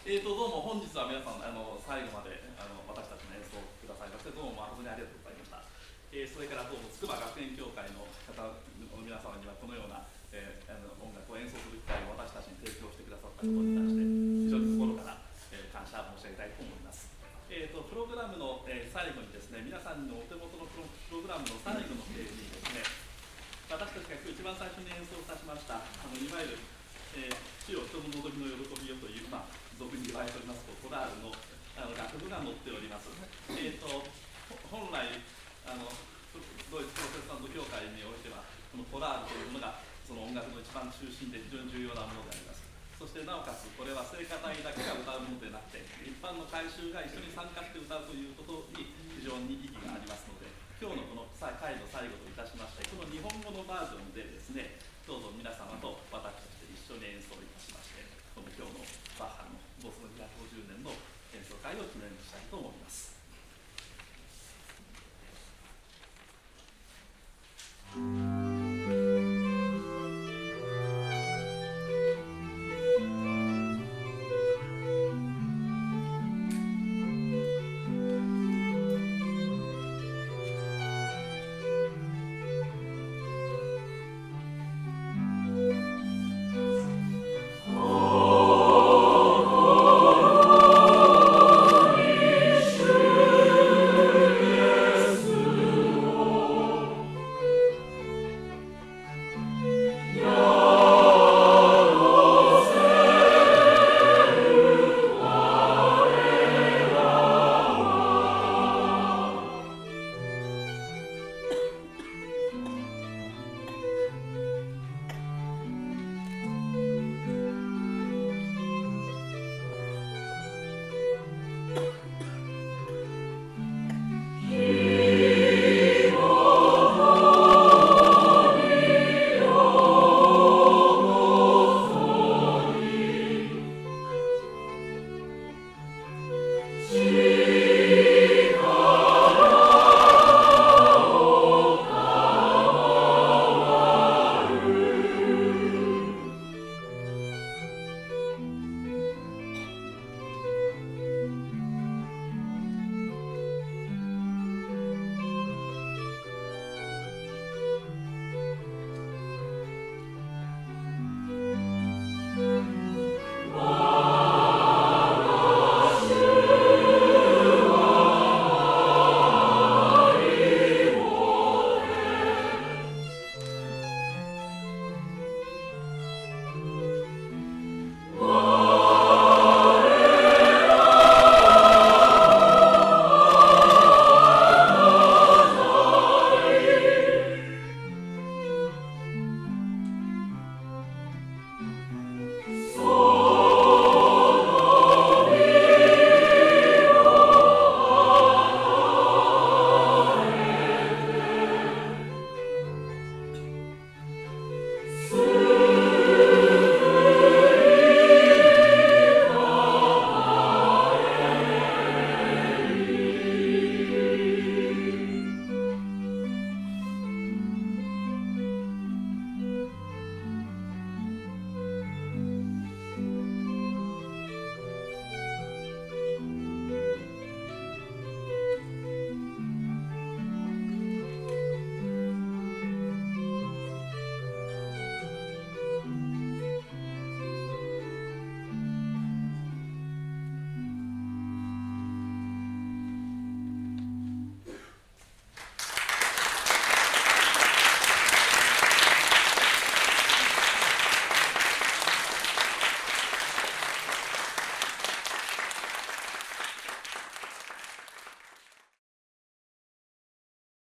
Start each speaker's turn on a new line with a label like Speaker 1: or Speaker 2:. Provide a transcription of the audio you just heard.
Speaker 1: どうも本日は皆さん最後まで私たちの演奏をくださいましてどうも誠にありがとうございました。それからどうも筑波学園協会の方の皆様にはこのような、音楽を演奏する機会を私たちに提供してくださったことに対して非常に心から、感謝申し上げたいと思います。プログラムの、最後にですね、皆さんのお手元のプログラムの最後のページにですね、私たちが今日一番最初に演奏いたしましたいわゆる主よ人の望みの喜びよという、俗に言われておりますコラールの楽譜が載っております。本来ドイツプロテスタント教会においてはこのコラールというものがその音楽の一番中心で非常に重要なものであります。そしてなおかつこれは聖歌隊だけが歌うものでなくて一般の会衆が一緒に参加して歌うということに非常に意義がありますので、今日のこの回の最後といたしましてこの日本語のバージョンでですね、どうぞ皆様と私たちで一緒に演奏いたしまして、この今日のバッハの没後250年の演奏会を記念したいと思います。